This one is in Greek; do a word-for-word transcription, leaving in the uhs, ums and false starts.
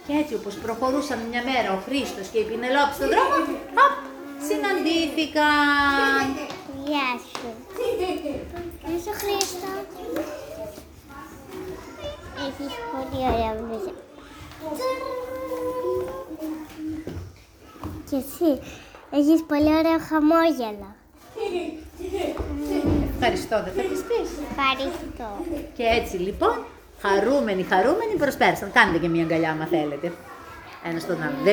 Και έτσι όπως προχωρούσαν μια μέρα ο Χρήστος και η Πινελόπη στον δρόμο, χαπ, συναντήθηκαν. Γεια σου. Γεια σου Χρήστο. Έχεις πολύ ωραία μπλούζα. Και εσύ, έχεις πολύ ωραίο χαμόγελο. Ευχαριστώ, δεν θα της πεις? Ευχαριστώ. Και έτσι λοιπόν, χαρούμενοι, χαρούμενοι προσπέρασαν. Κάντε και μια αγκαλιά άμα θέλετε. Ένα στον άλλο.